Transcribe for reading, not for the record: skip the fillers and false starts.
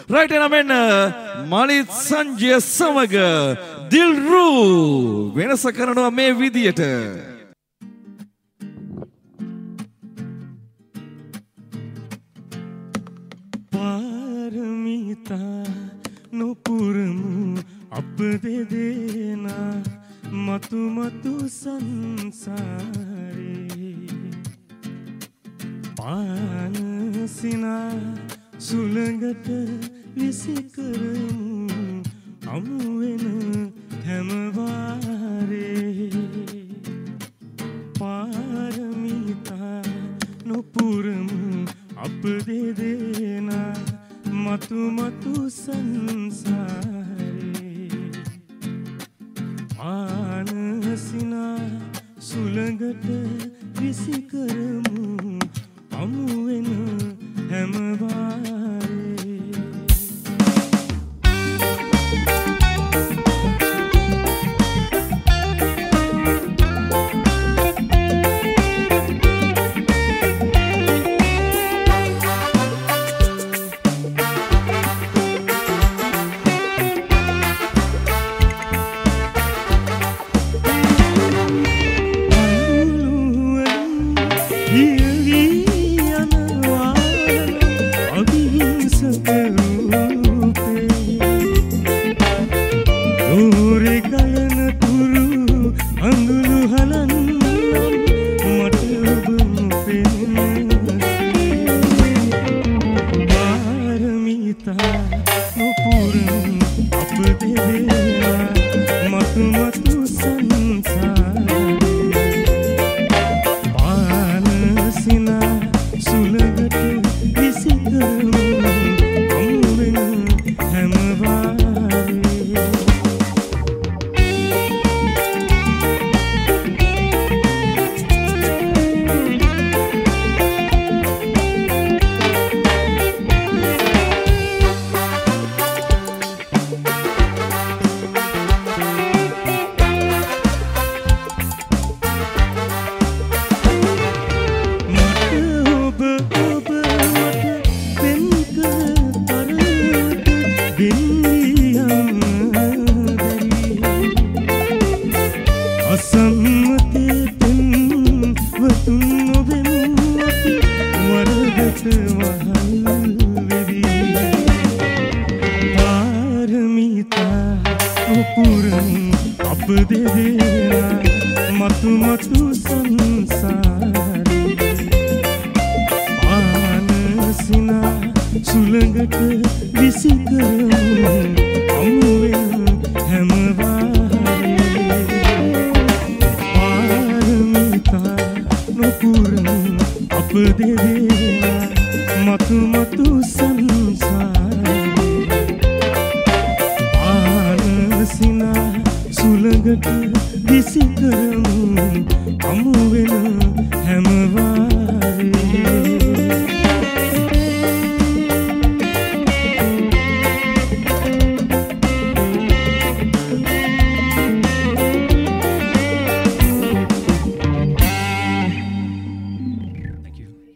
Right එන මෙන්න මලිත් සංජය සමග දිල්රු වෙනස කරනවා මේ විදියට. පාරමිතා නොපුරමු අප දෙදෙනා මතු මතු සංසාරේ පානසිනා සුළඟට විසිකරමු අමුවෙන හැමවාරේ පාරමිතා නොපුරමු අප දෙදෙනා මතු මතු සංසාරේ පානසිනා සුළඟට විසිකරමු අමුවෙන හැමවාරේ අමුවෙන හැමවාරේ